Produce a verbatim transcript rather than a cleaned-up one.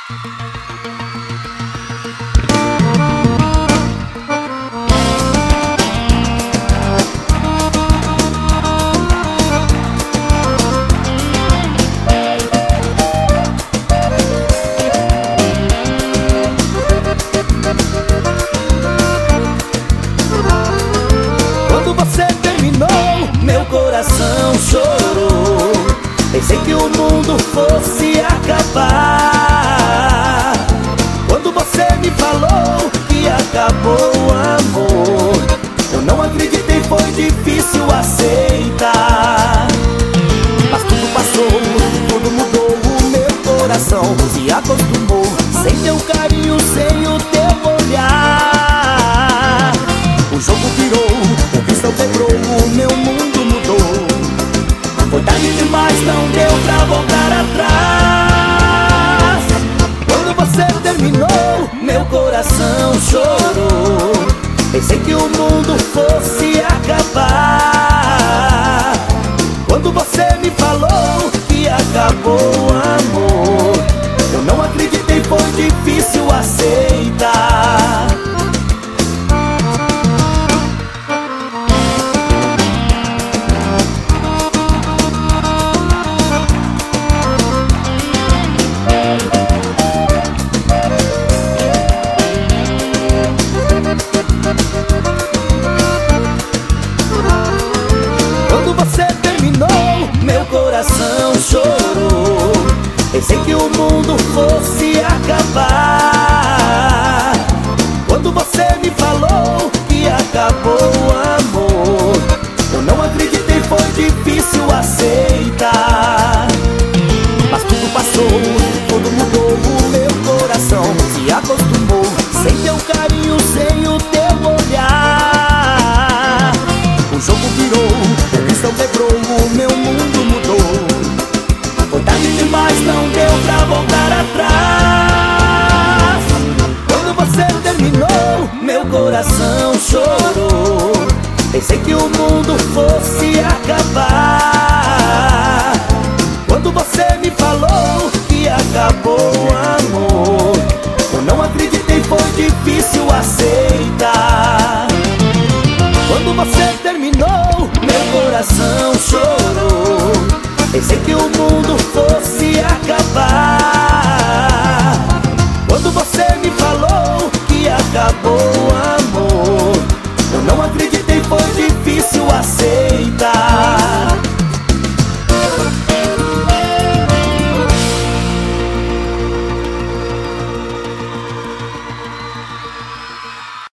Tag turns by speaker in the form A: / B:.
A: Quando você terminou, meu coração chorou. Pensei que o mundo fosse acabar. Quando você me falou que acabou o amor, eu não acreditei, foi difícil aceitar. Mas tudo passou, tudo mudou, o meu coração se acostumou. Sem teu carinho, sem o teu olhar, o jogo virou, o cristal quebrou, o meu mundo mudou. Foi tarde demais, não deu pra voltar atrás. Quando você terminou, meu coração chorou. Pensei que o mundo fosse acabar. Quando você me falou que acabou o amor, eu não acreditei, foi difícil aceitar. Quando você terminou, meu coração chorou. Pensei que o mundo fosse acabar. Quando você me falou que acabou o amor, eu não acreditei, foi difícil aceitar. Mas tudo passou, tudo mudou, o meu coração se acostumou. Sem teu carinho, sem o teu olhar, o jogo virou, o cristal quebrou, o meu mundo mudou. Foi tarde demais, não deu pra voltar atrás. Quando você terminou, meu coração chorou. Pensei que o mundo fosse acabar. Quando você me falou que acabou o amor, eu não acreditei, foi difícil aceitar. Quando você terminou, meu coração chorou. Pensei que o mundo fosse